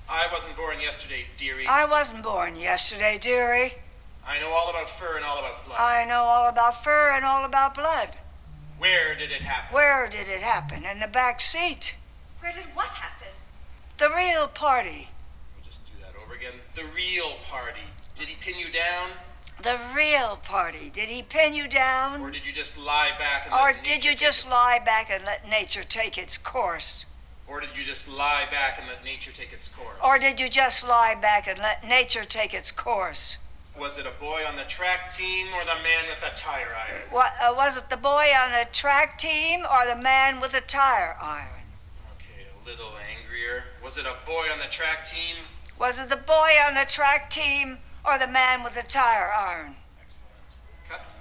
I wasn't born yesterday, dearie. I wasn't born yesterday, dearie. I know all about fur and all about blood. I know all about fur and all about blood. Where did it happen? Where did it happen? In the back seat. Where did what happen? The real party. We'll just do that over again. The real party. Did he pin you down? The real party. Did he pin you down? Or did you just lie back and Or let nature did you just lie back and let nature take its course? Or did you just lie back and let nature take its course? Or did you just lie back and let nature take its course? Was it a boy on the track team or the man with the tire iron? Was it the boy on the track team or the man with the tire iron? Okay, a little angrier. Was it a boy on the track team? Was it the boy on the track team or the man with the tire iron? Excellent. Cut.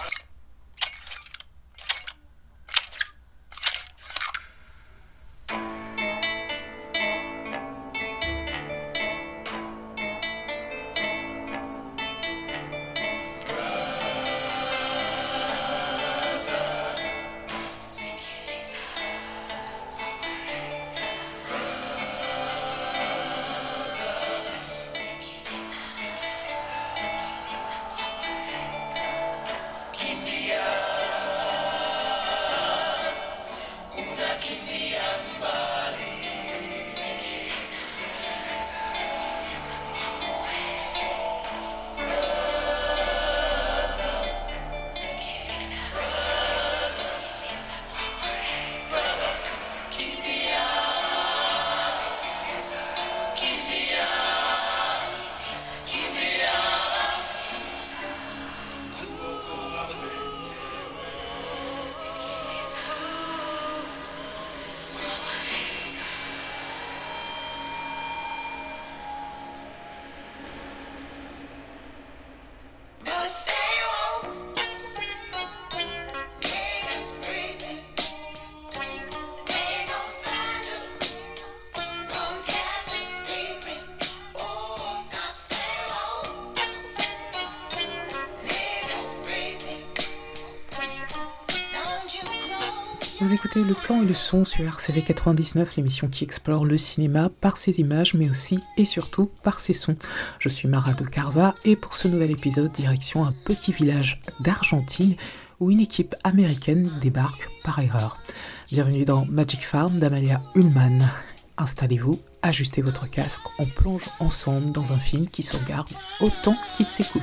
Vous écoutez Le Plan et le Son sur RCV 99, l'émission qui explore le cinéma par ses images, mais aussi et surtout par ses sons. Je suis Mara de Carva et pour ce nouvel épisode, direction un petit village d'Argentine où une équipe américaine débarque par erreur. Bienvenue dans Magic Farm d'Amalia Ullman. Installez-vous, ajustez votre casque, on plonge ensemble dans un film qui se regarde autant qu'il s'écoute.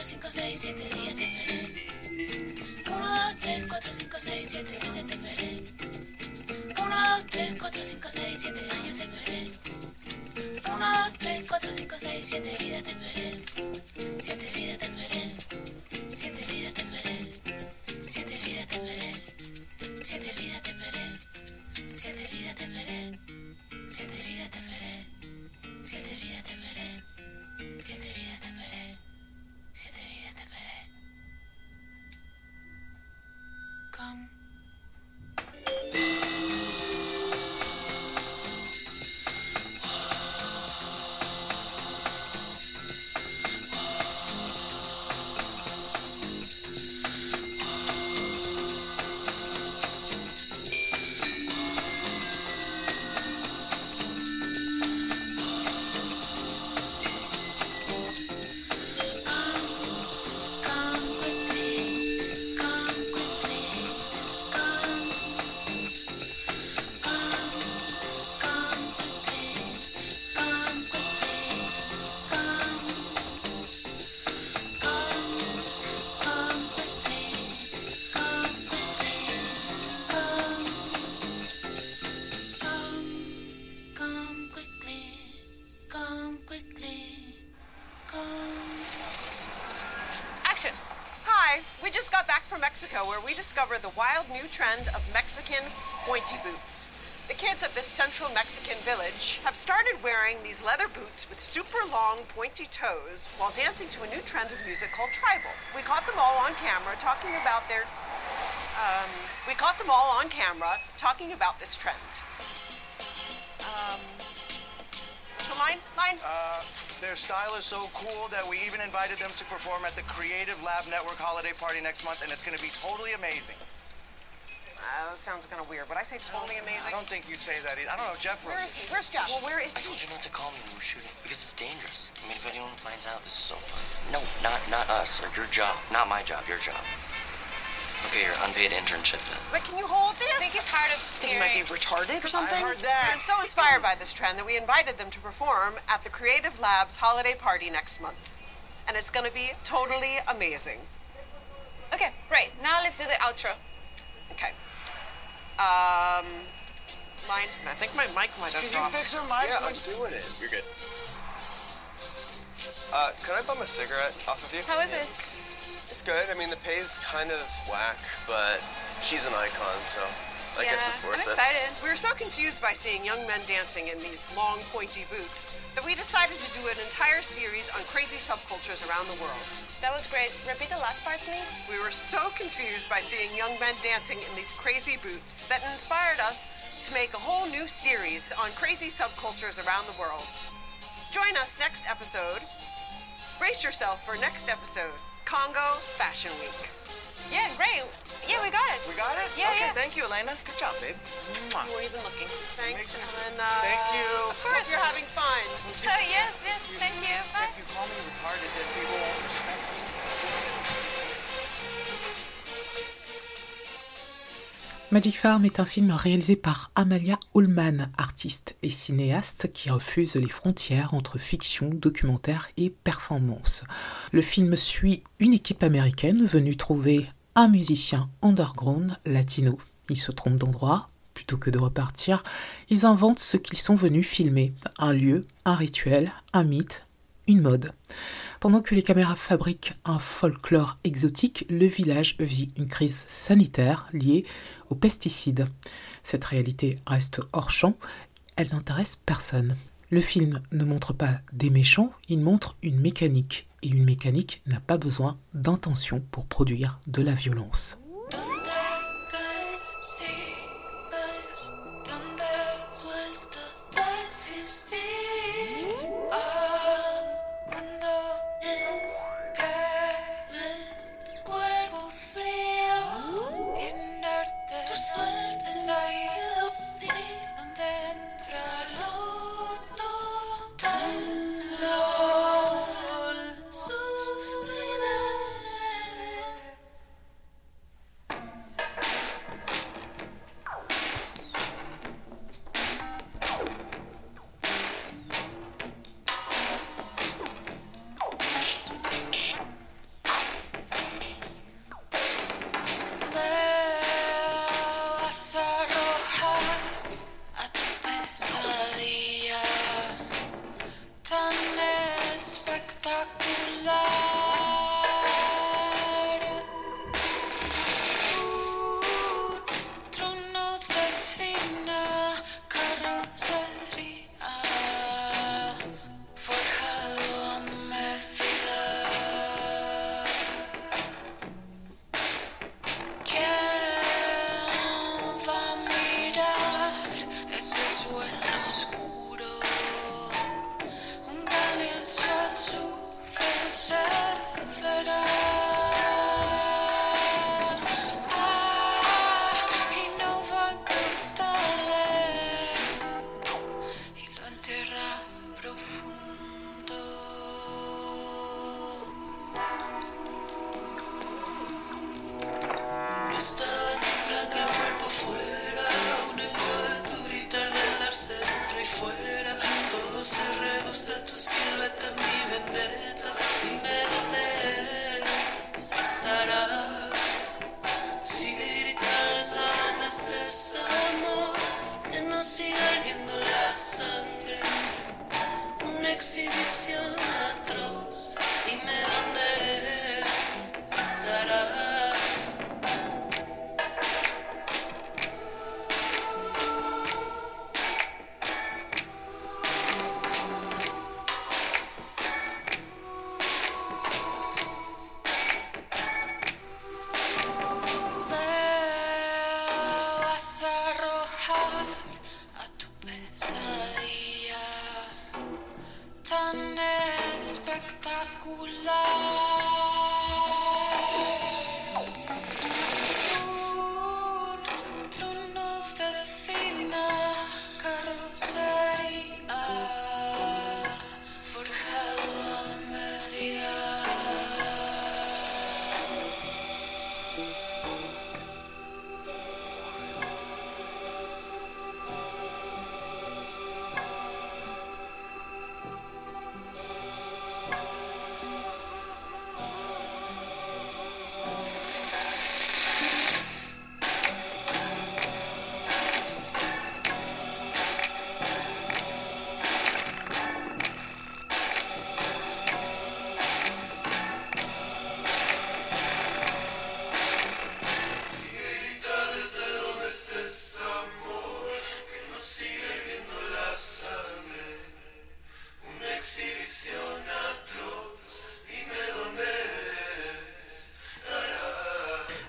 5, 6, 7 días te esperé. 1, 2, 3, 4, 5, 6, 7 veces te esperé. 1, 2, 3, 4, 5, 6, 7 años te esperé. 1, 2, 3, 4, 5, 6, 7 vidas te esperé. 7 vidas te esperé. 7 vidas te esperé. 7 vidas te esperé. 7 vidas te esperé. 7 vidas te esperé. 7 vidas te esperé. 7 vidas te esperé. 7 vidas te esperé. 7 vidas te esperé. Come. Where we discovered the wild new trend of Mexican pointy boots. The kids of this central Mexican village have started wearing these leather boots with super long pointy toes while dancing to a new trend of music called tribal. We caught them all on camera talking about this trend. So line? Their style is so cool that we even invited them to perform at the Creative Lab Network holiday party next month, and it's going to be totally amazing. That sounds kind of weird. Would I say totally amazing? I don't think you'd say that either. I don't know, Jeff. Where is he? Where's Jeff? Well, where is I he? told you not to call me when we're shooting because it's dangerous. I mean, if anyone finds out, this is so fun. No, not us or your job. Not my job, your job. Okay, your unpaid internship then. But can you hold this? I think he's hard of Think he might be retarded or something? I heard that. I'm so inspired by this trend that we invited them to perform at the Creative Labs holiday party next month. And it's going to be totally amazing. Okay, right. Now let's do the outro. Okay. Line. I think my mic might have Can you dropped. fix her mic? Yeah, I'm doing it. You're good. Can I bum a cigarette off of you? How is it? It's good. I mean, the pay's kind of whack, but she's an icon, so I guess it's worth I'm it. excited. We were so confused by seeing young men dancing in these long, pointy boots that we decided to do an entire series on crazy subcultures around the world. That was great. Repeat the last part, please. We were so confused by seeing young men dancing in these crazy boots that inspired us to make a whole new series on crazy subcultures around the world. Join us next episode. Brace yourself for next episode, Congo Fashion Week. Yeah, great. Yeah, we got it. We got it? Yeah, okay, yeah. thank you, Elena. Good job, babe. Mwah. You weren't even looking. Thanks, Makes sense. and Thank you. Of course. hope you're having fun. Oh, yes, thank you. Bye. If you call me retarded, then people won't respect me. Magic Farm est un film réalisé par Amalia Ullman, artiste et cinéaste qui refuse les frontières entre fiction, documentaire et performance. Le film suit une équipe américaine venue trouver un musicien underground latino. Ils se trompent d'endroit, plutôt que de repartir, ils inventent ce qu'ils sont venus filmer, un lieu, un rituel, un mythe, une mode. Pendant que les caméras fabriquent un folklore exotique, le village vit une crise sanitaire liée aux pesticides. Cette réalité reste hors champ, elle n'intéresse personne. Le film ne montre pas des méchants, il montre une mécanique. Et une mécanique n'a pas besoin d'intention pour produire de la violence.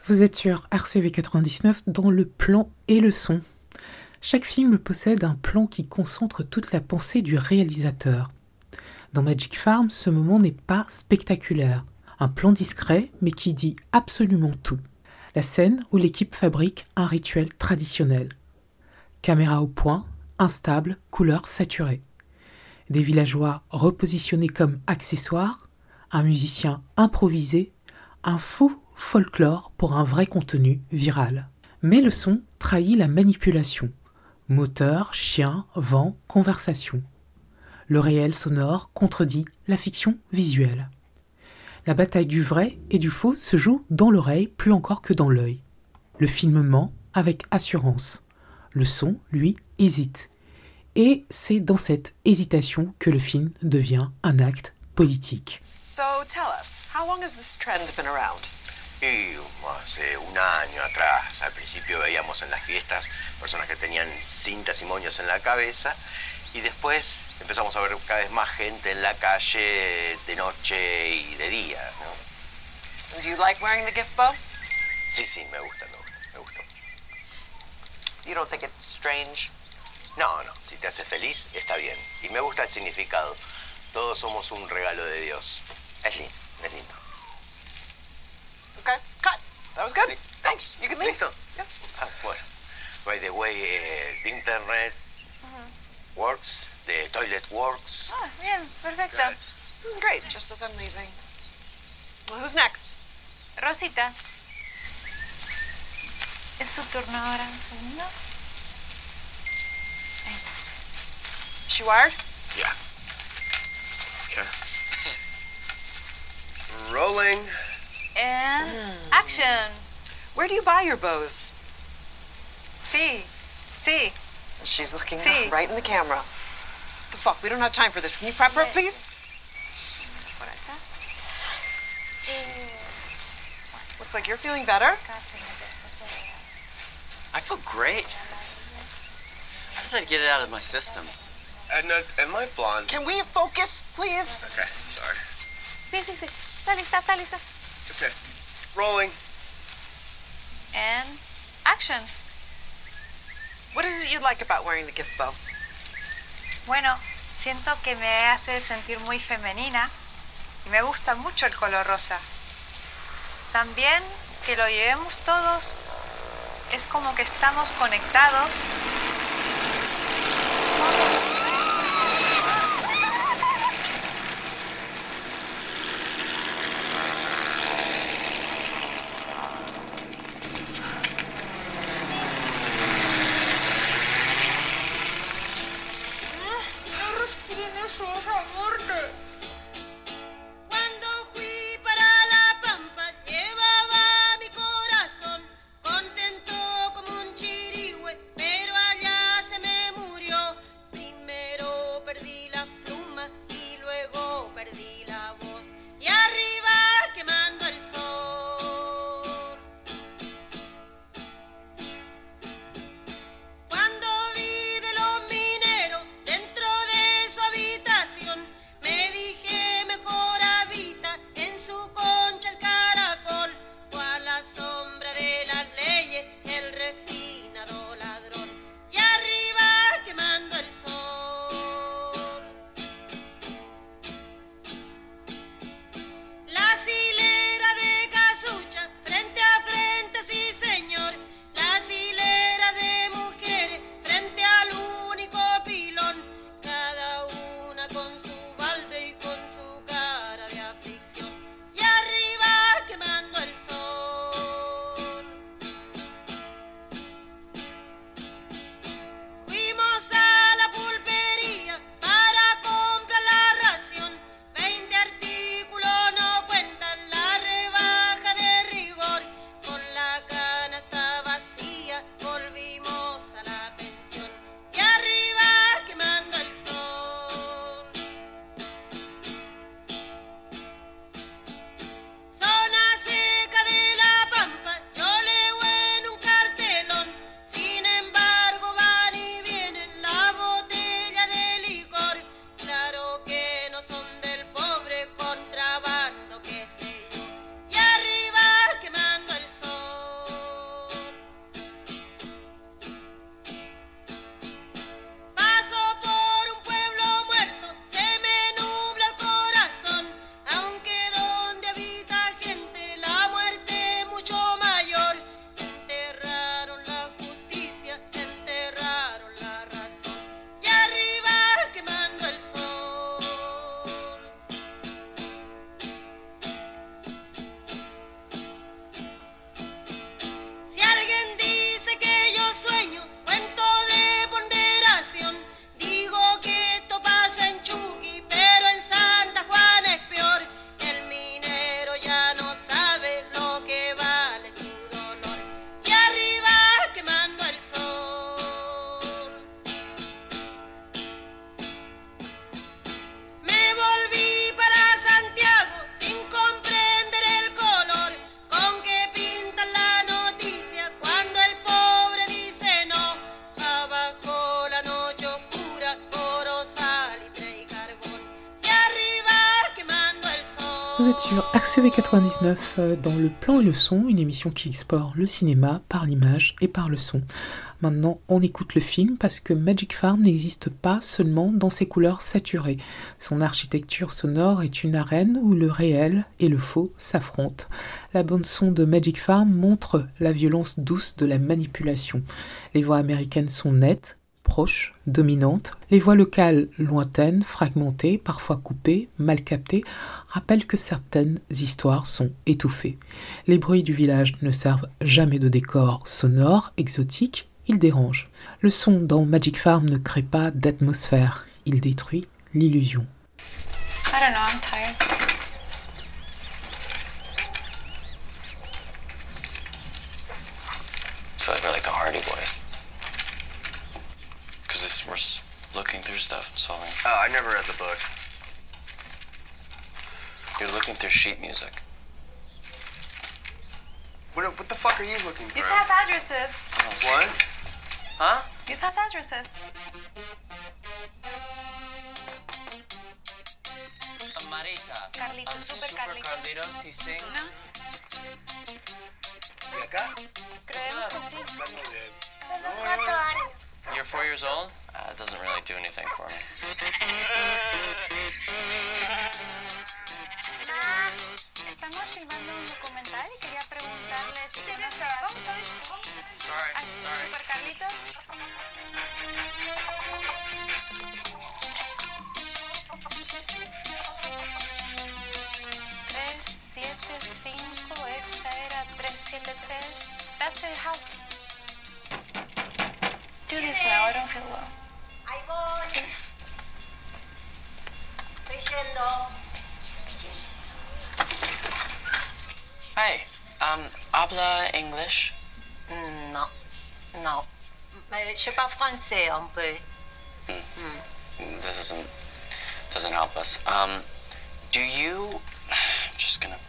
Vous êtes sur RCV 99 dans le plan et le son. Chaque film possède un plan qui concentre toute la pensée du réalisateur. Dans Magic Farm, ce moment n'est pas spectaculaire. Un plan discret, mais qui dit absolument tout. La scène où l'équipe fabrique un rituel traditionnel. Caméra au point, instable, couleurs saturées. Des villageois repositionnés comme accessoires, un musicien improvisé, un faux folklore pour un vrai contenu viral. Mais le son trahit la manipulation. Moteur, chien, vent, conversation. Le réel sonore contredit la fiction visuelle. La bataille du vrai et du faux se joue dans l'oreille plus encore que dans l'œil. Le film ment avec assurance. Le son, lui, hésite. Et c'est dans cette hésitation que le film devient un acte politique. So tell us, how long has this trend been around? Y hace un año atrás, al principio veíamos en las fiestas personas que tenían cintas y moños en la cabeza y después empezamos a ver cada vez más gente en la calle de noche y de día, ¿no? Do you like wearing the gift bow? Sí, me gusta mucho. You don't think it's strange? No, si te hace feliz, está bien. Y me gusta el significado. Todos somos un regalo de Dios. Es lindo. Okay, cut. That was good. Thanks. You can leave. ¿Listo? Yeah. Bueno. By the way, the internet works, the toilet works. Ah, bien, perfecto. Great, just as I'm leaving. Well, who's next? Rosita. Es su turno ahora, un segundo. Ahí está. She wired? Yeah. Okay. Rolling. And action. Where do you buy your bows? Sí. She's looking Sí. right in the camera. The fuck? We don't have time for this. Can you prep her, please? Por acá. Looks like you're feeling better. I feel great. I just had to get it out of my system. Edna, am I blonde? Can we focus, please? Okay, sorry. Sí. Está lista. Okay. Rolling. And action. What is it you like about wearing the gift bow? Bueno, siento que me hace sentir muy femenina y me gusta mucho el color rosa. También que lo llevemos todos, es como que estamos conectados. Cuando fui para la pampa llevaba mi corazón contento como un chirigüe, pero allá se me murió. Vous êtes sur RCV 99 dans Le Plan et le Son, une émission qui explore le cinéma par l'image et par le son. Maintenant, on écoute le film parce que Magic Farm n'existe pas seulement dans ses couleurs saturées. Son architecture sonore est une arène où le réel et le faux s'affrontent. La bande-son de Magic Farm montre la violence douce de la manipulation. Les voix américaines sont nettes, proches, dominantes. Les voix locales lointaines, fragmentées, parfois coupées, mal captées, rappellent que certaines histoires sont étouffées. Les bruits du village ne servent jamais de décor sonore, exotique, ils dérangent. Le son dans Magic Farm ne crée pas d'atmosphère, il détruit l'illusion. I don't know, I'm tired. So I feel like the Hardy Boys. Because we're looking through stuff and solving. Oh, I never read the books. You're looking through sheet music. What the fuck are you looking This for? has addresses. What? Huh? This has addresses. Marita. Carlitos, super Carlitos. he sing. ¿No? ¿Y acá? Creemos que sí. You're 4 years old? It doesn't really do anything for me. Estamos filmando un documental y quería preguntarle si conoces Sorry, a Super Carlitos. 375, esta era 373. That's the house. Do this now, I don't feel well. Ahí voy. Please. Estoy yendo. Hey, habla English? Non, non. Je parle français un peu. This doesn't help us. Do you? I'm just gonna.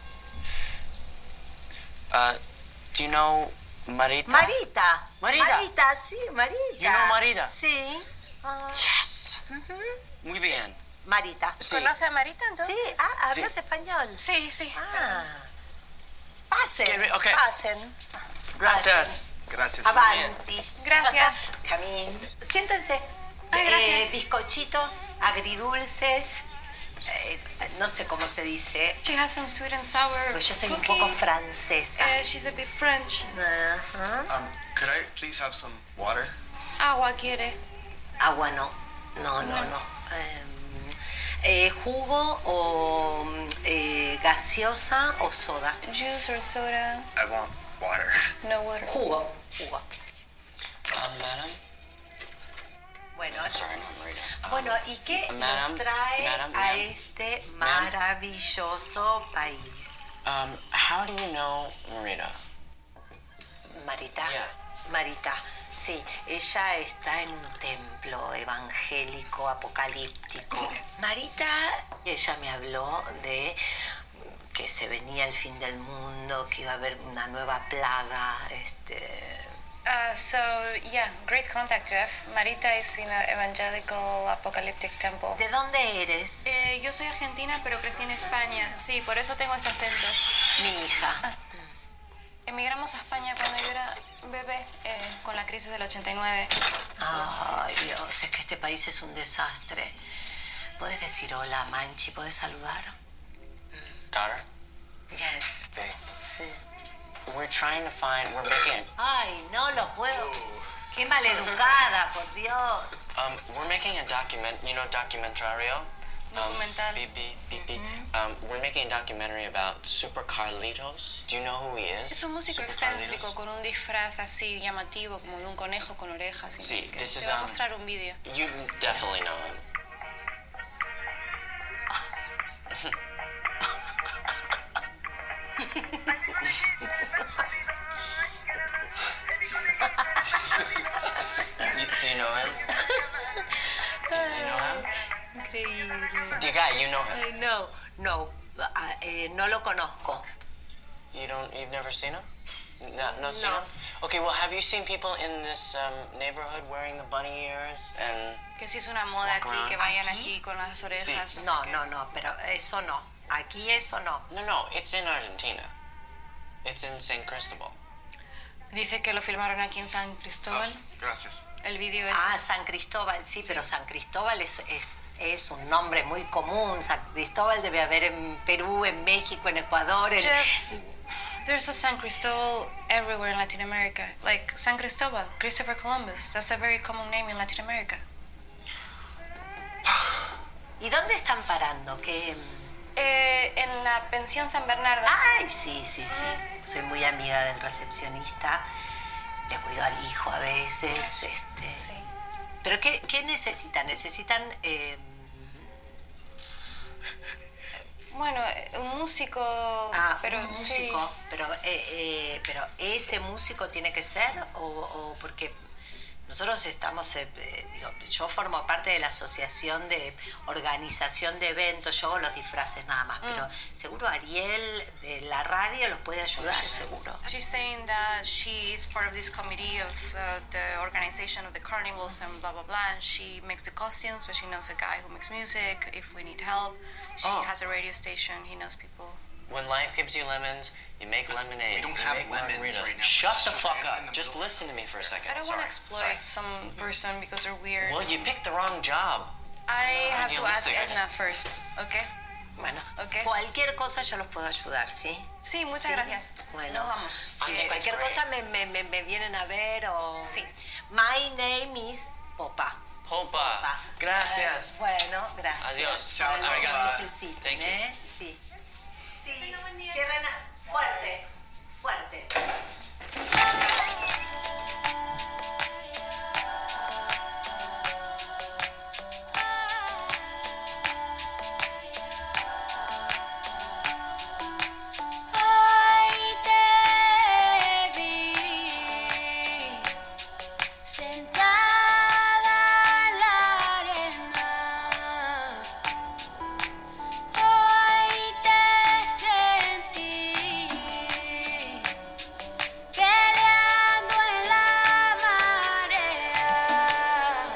Do you know Marita? Marita. Marita. Marita, sí, Marita. You know Marita? Sí. Yes. Muy bien. Marita. Sí. ¿Conoce a Marita entonces? Sí, hablas Sí. español. Sí, sí. Pasen, Okay. pasen. Gracias. Gracias. Avanti. Gracias. Camín. Siéntense. Ay, gracias. Bizcochitos agridulces. No sé cómo se dice. She has some sweet and sour Porque yo soy un cookies. poco francesa. She's a bit French. Ajá. Could I please have some water? Agua quiere. Agua no. No. Jugo o gaseosa o soda. Juice or soda. I want water. No water. Jugo. Madam? Bueno, Sorry, no, Marita. bueno, ¿y qué Madam, nos trae madam, a ma'am. este maravilloso país? How do you know Marita? Marita. Yeah. Marita, sí, ella está en un templo evangélico apocalíptico. Marita, ella me habló de que se venía el fin del mundo, que iba a haber una nueva plaga, So, yeah, great contact, Jeff. Marita is in an evangelical apocalyptic temple. ¿De dónde eres? Yo soy argentina, pero crecí en España. Sí, por eso tengo este acento. Mi hija. Emigramos a España cuando yo era bebé, con la crisis del 89. Ay, Dios, es que este país es un desastre. ¿Puedes decir hola, Manchi? ¿Puedes saludar? Daughter? Yes. Hey. Sí. We're making... Ay, no lo puedo. Qué maleducada, por Dios. We're making a documentario. Documental. Beep. We're making a documentary about Super Carlitos. Do you know who he is? Es un músico Super excéntrico Carlitos? con un disfraz así llamativo, como de un conejo con orejas. y Sí, que this te is, voy a mostrar un vídeo. You definitely know him. So you know him? You know him? Increíble. The guy, you know him? No lo conozco. You've never seen him? No seen him? Okay, well, have you seen people in this neighborhood wearing the bunny ears and... Que si es una moda aquí, que vayan aquí con las orejas. No, pero eso no. Aquí eso no. No, it's in Argentina. It's in San Cristobal. Dice que lo filmaron aquí en San Cristóbal. Gracias. El video es... San Cristóbal, sí, pero San Cristóbal es un nombre muy común. San Cristóbal debe haber en Perú, en México, en Ecuador. Jeff, there's a San Cristóbal everywhere in Latin America. Like San Cristóbal, Christopher Columbus. That's a very common name in Latin America. ¿Y dónde están parando? En la pensión San Bernardo. Ay, sí. Soy muy amiga del recepcionista. Le cuido al hijo a veces. Sí. ¿Pero qué necesitan? Necesitan... Bueno, un músico... pero un músico. Sí. Pero ese músico tiene que ser o porque... Nosotros estamos, yo formo parte de la asociación de organización de eventos, yo hago los disfraces nada más, pero seguro Ariel de la radio los puede ayudar, seguro. She's saying that she is part of this committee of the organization of the carnivals and blah, blah, blah, and she makes the costumes, but she knows a guy who makes music if we need help. She has a radio station, he knows people. When life gives you lemons, you make lemonade. We don't you have make lemons margaritas. right now. Shut the fuck up. Just listen to me for a second. I don't want to exploit some person because they're weird. Well, you picked the wrong job. I have to ask Idealistic, Edna first, ¿ok? Bueno, Okay. Cualquier cosa yo los puedo ayudar, ¿sí? Sí, muchas gracias. Bueno, Nos vamos. Sí, Okay, cualquier that's cosa me vienen a ver o... Sí. My name is Popa. Popa. Gracias. Bueno, gracias. Adiós. Para lo que Arigato. necesiten, Thank you. Sí. Cierren fuerte. Hoy te vi sentada en la arena. Hoy te sentí peleando en la marea.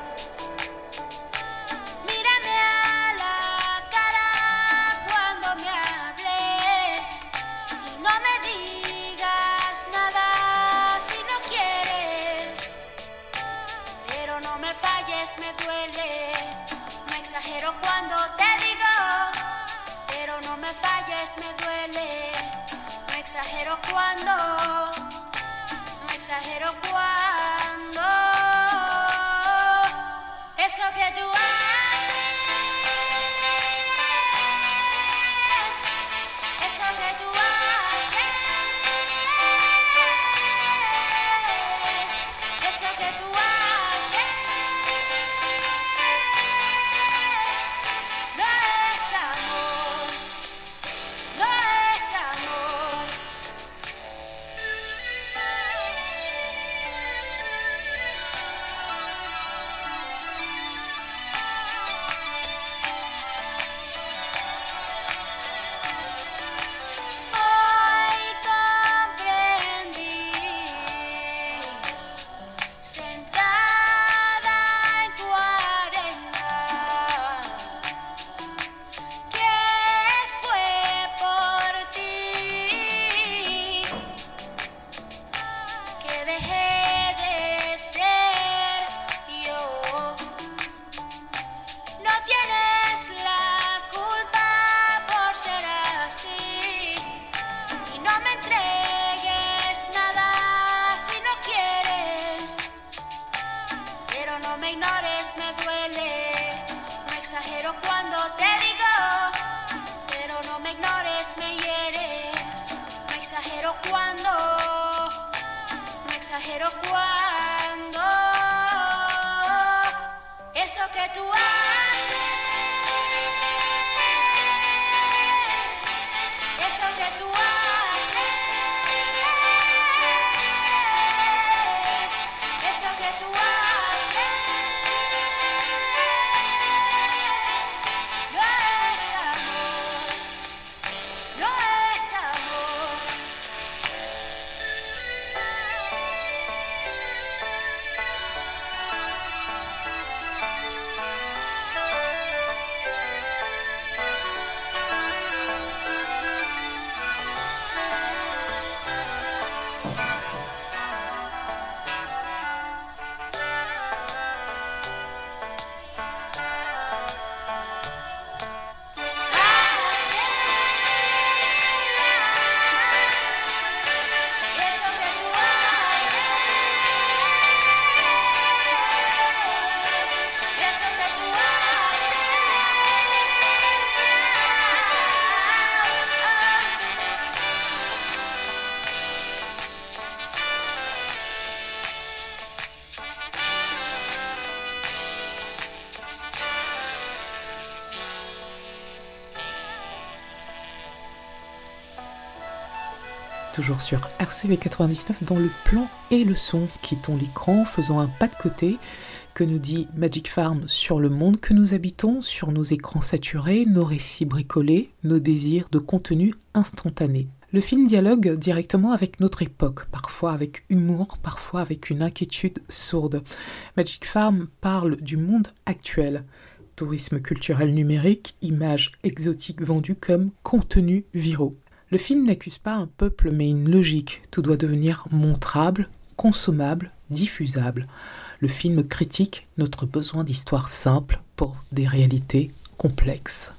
Mírame a la cara cuando me hables y no me digas nada si no quieres. Pero no me falles, me duele. No exagero cuando te digo. Pero no me falles, me duele. No exagero cuando. No exagero cuando. Eso que tú haces. Eso que tú haces. Eso que tú haces. No es amor. No es amor. Hoy comprendí, sentada en tu arena, que fue por ti que dejé de ser yo. No tienes la culpa por ser así. Y no me entregues nada si no quieres. Pero no me ignores, me duele. No exagero cuando te digo. Pero no me ignores, me hieres. No exagero cuando. No exagero cuando. Eso que tú haces. Eso que tú haces. Eso que tú haces. No es amor. No es amor. toujours sur RCV 99 dans le plan et le son. Quittons l'écran, faisons un pas de côté. Que nous dit Magic Farm sur le monde que nous habitons, sur nos écrans saturés, nos récits bricolés, nos désirs de contenu instantané. Le film dialogue directement avec notre époque, parfois avec humour, parfois avec une inquiétude sourde. Magic Farm parle du monde actuel. Tourisme culturel numérique, images exotiques vendues comme contenus viraux. Le film n'accuse pas un peuple mais une logique. Tout doit devenir montrable, consommable, diffusable. Le film critique notre besoin d'histoires simples pour des réalités complexes.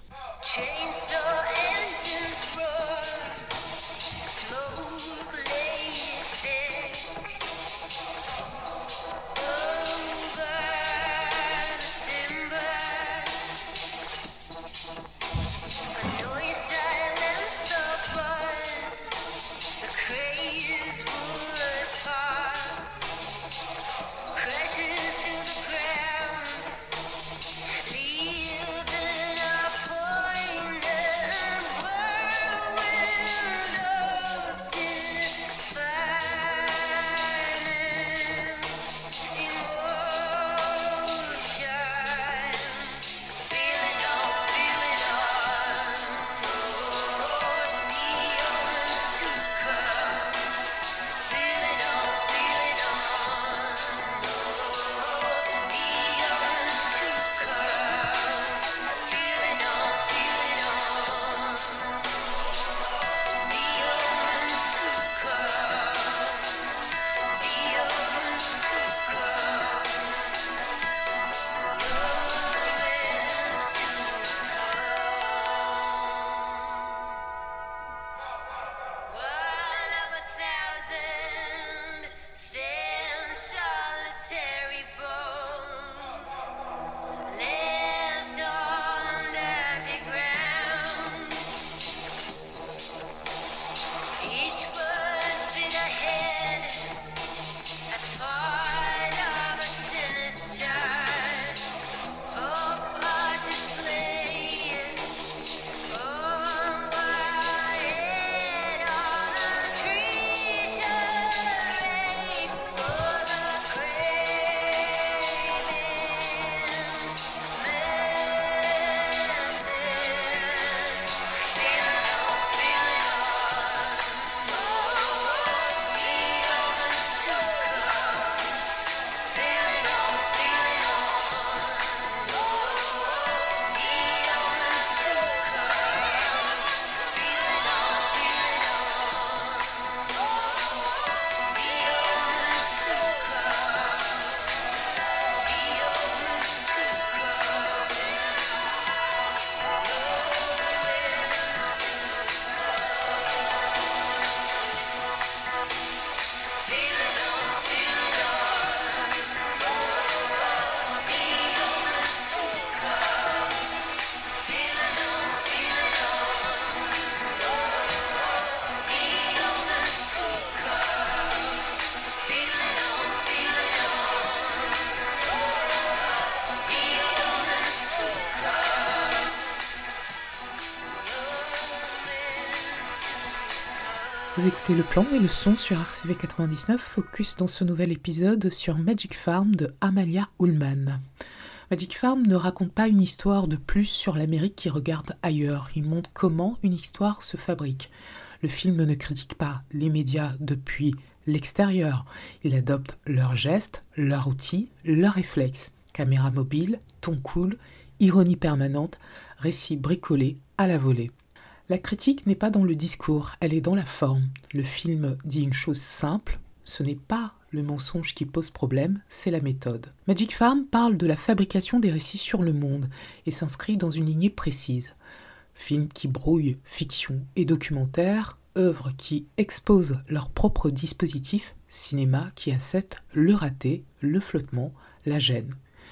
Vous écoutez le plan et le son sur RCV 99, focus dans ce nouvel épisode sur Magic Farm de Amalia Ullman. Magic Farm ne raconte pas une histoire de plus sur l'Amérique qui regarde ailleurs, il montre comment une histoire se fabrique. Le film ne critique pas les médias depuis l'extérieur, il adopte leurs gestes, leurs outils, leurs réflexes. Caméra mobile, ton cool, ironie permanente, récit bricolé à la volée. La critique n'est pas dans le discours, elle est dans la forme. Le film dit une chose simple, ce n'est pas le mensonge qui pose problème, c'est la méthode. Magic Farm parle de la fabrication des récits sur le monde et s'inscrit dans une lignée précise. Film qui brouille fiction et documentaire, œuvres qui exposent leur propre dispositif, cinéma qui accepte le raté, le flottement, la gêne.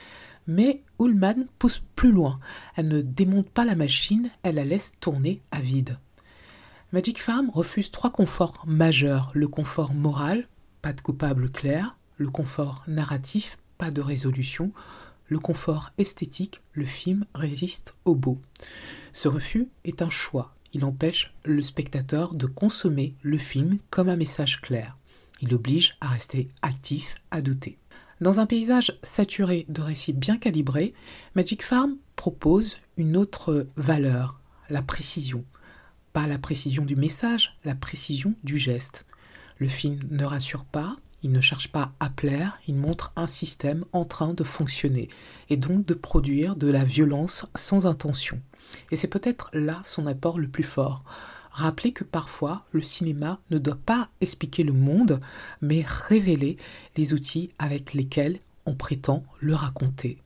Mais Ullman pousse plus loin. Elle ne démonte pas la machine, elle la laisse tourner à vide. Magic Farm refuse 3 conforts majeurs. Le confort moral, pas de coupable clair. Le confort narratif, pas de résolution. Le confort esthétique, le film résiste au beau. Ce refus est un choix. il empêche le spectateur de consommer le film comme un message clair. Il oblige à rester actif, à douter. Dans un paysage saturé de récits bien calibrés, Magic Farm propose une autre valeur, la précision. Pas la précision du message, la précision du geste. Le film ne rassure pas, il ne cherche pas à plaire, il montre un système en train de fonctionner et donc de produire de la violence sans intention. Et c'est peut-être là son apport le plus fort. Rappeler que parfois, le cinéma ne doit pas expliquer le monde, mais révéler les outils avec lesquels on prétend le raconter.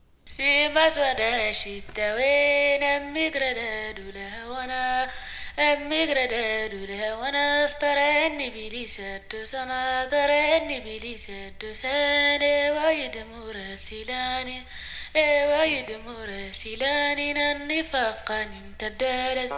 مراسلان النفاق امتدت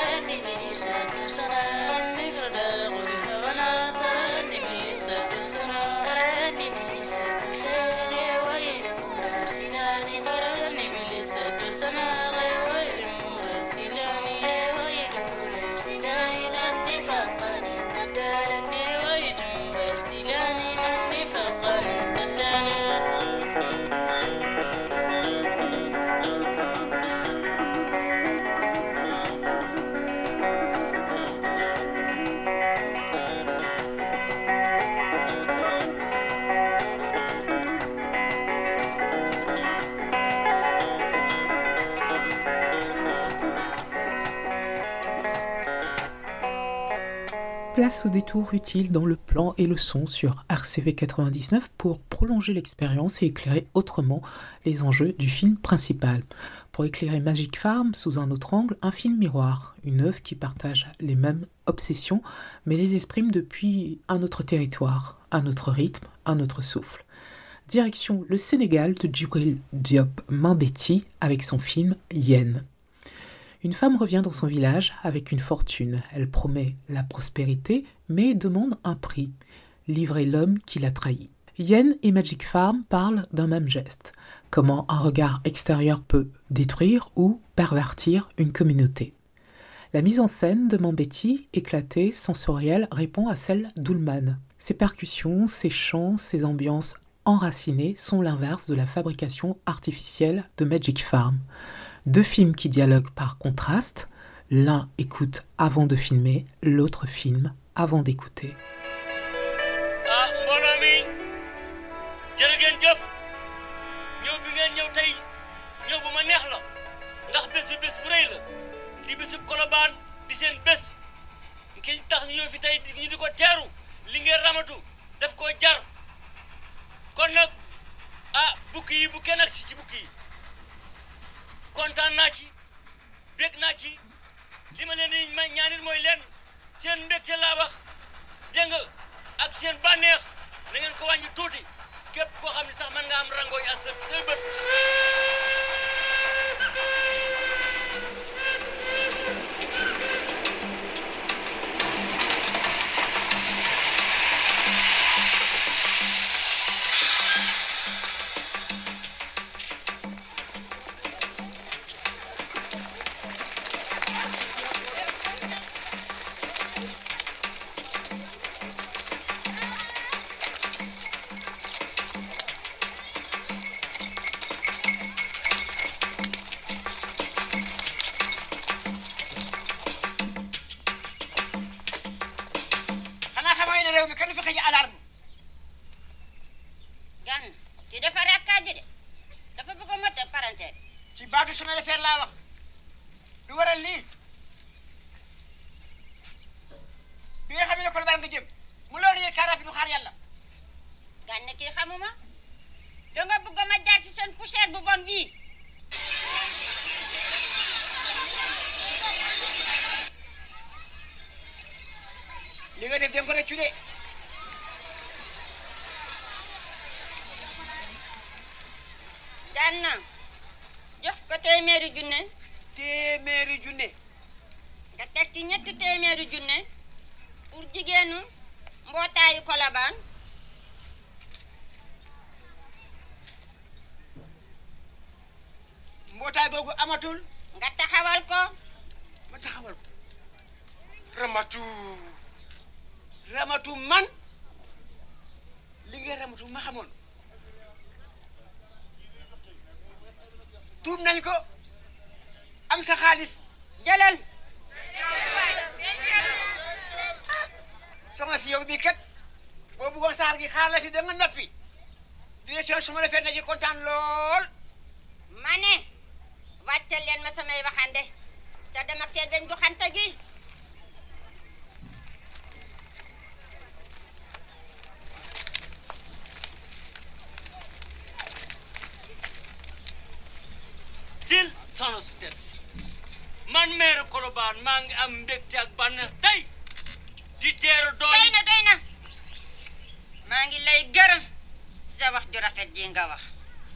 Sana Place au détour utile dans le plan et le son sur RCV 99 pour prolonger l'expérience et éclairer autrement les enjeux du film principal. Pour éclairer Magic Farm sous un autre angle, un film miroir, une œuvre qui partage les mêmes obsessions mais les exprime depuis un autre territoire, un autre rythme, un autre souffle. Direction le Sénégal de Djibril Diop Mambéty avec son film Yen. Une femme revient dans son village avec une fortune. Elle promet la prospérité, mais demande un prix. Livrer l'homme qui l'a trahi. Yen et Magic Farm parlent d'un même geste. Comment un regard extérieur peut détruire ou pervertir une communauté. La mise en scène de Mambéty, éclatée, sensorielle, répond à celle d'Ullman. Ses percussions, ses chants, ses ambiances enracinées sont l'inverse de la fabrication artificielle de Magic Farm. Deux films qui dialoguent par contraste, l'un écoute avant de filmer, l'autre filme avant d'écouter. Ah mbooloo mi jërë ngeen jëf ñëw bi ngeen ñëw tey ñëw bu ma neex la ndax bés bi bés bu rëy la di bésu Colobane di seen bés ki tax ñu ñëw fi tey ñu di ko teeru li ngeen ramatu daf ko jar kon nag ah bukki yi bu kenn ak si ci bukki yi kontaan naa ci bég naa ci li ma leen di ñaanit mooy leen seen mbégte laa wax dégg nga ak seen bànneex na ngeen ko wàññi tuuti képp koo xam ne sax mën nga am rangooy asal ci say bët nga teg ci ñetti téeméeri junne pour jigéenu mbootaayu Colobane mbootaay googu amatul nga taxawal ko ma taxawal ko ramatu man li nga ramatu ma xamoon tuub nañ ko am sa xaalis jëlal soxna si yow bi kat boo bëggoon saxaar gi xaar la si da nga noppi direction su ma la fee na ci kontaan lool ma ne wàccal leen ma samay waxande te dem ak seen dañ du xanta gi sil soxna su tedd si man meeru Colobane maa ngi am mbégte ak bànneex tey di teeru doon doy na maa ngi lay gërëm ci sa wax ju rafet ji nga wax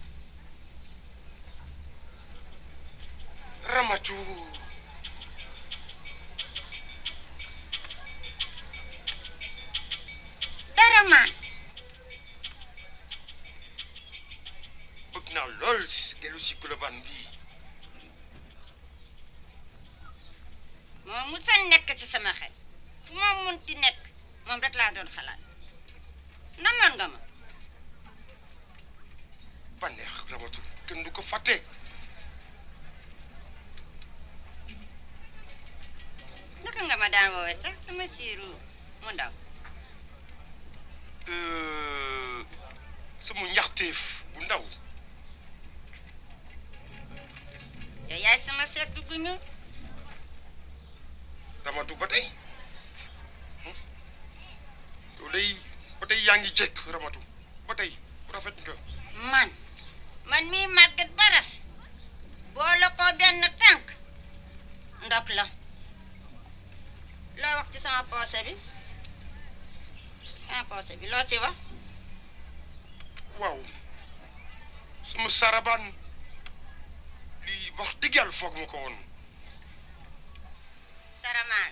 Ramatu dara maan bëgg naa lool si dellu si Colobane bii moo musa nekk ci sama xel fu ma munti nekk moom rek laa doon xalaat namoon nga ma bànneex Ramatu kenn du ko fàtte naka nga ma daan woowee sax sama siiru mu ndaw sama ñaxteef bu ndaw yow yaay sama seet gu ñuul Ramatu ba tey yow day ba tey yaa ngi jekk Ramatu ba tey rafet nga man mii màgget baras boole ko benn tànk ndok la loo wax ci sama poose bi loo ci wax waaw sama sarabaan lii wax dëgg yàlla foog ma ko woon saramaan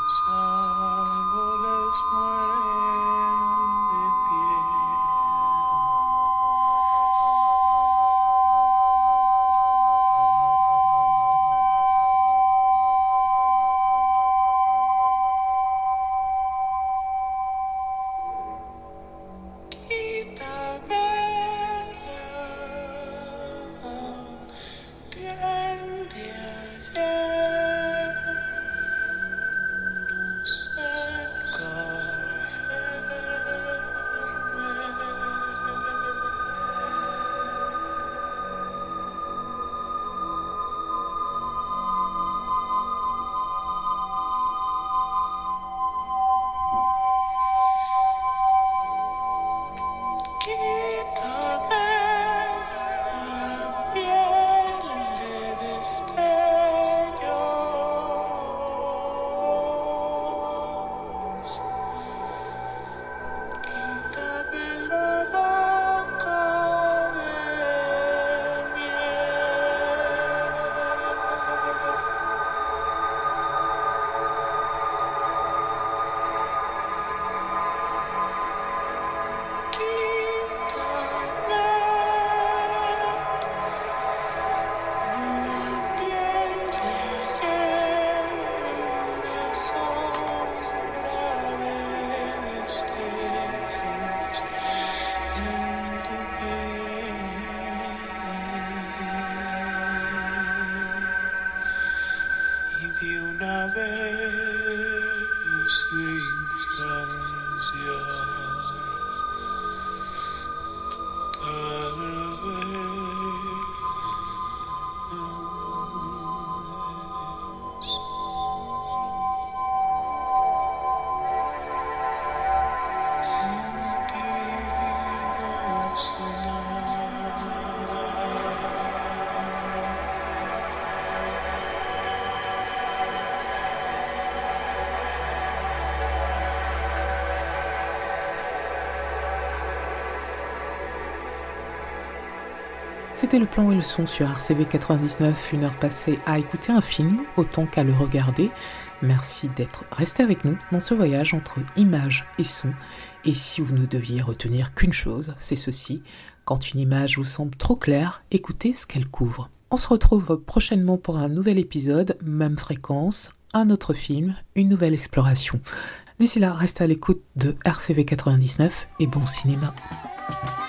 C'était le plan et le son sur RCV 99, une heure passée à écouter un film autant qu'à le regarder. Merci d'être resté avec nous dans ce voyage entre images et son. Et si vous ne deviez retenir qu'une chose, c'est ceci: quand une image vous semble trop claire, écoutez ce qu'elle couvre. On se retrouve prochainement pour un nouvel épisode, même fréquence, un autre film, une nouvelle exploration. D'ici là, restez à l'écoute de RCV 99 et bon cinéma.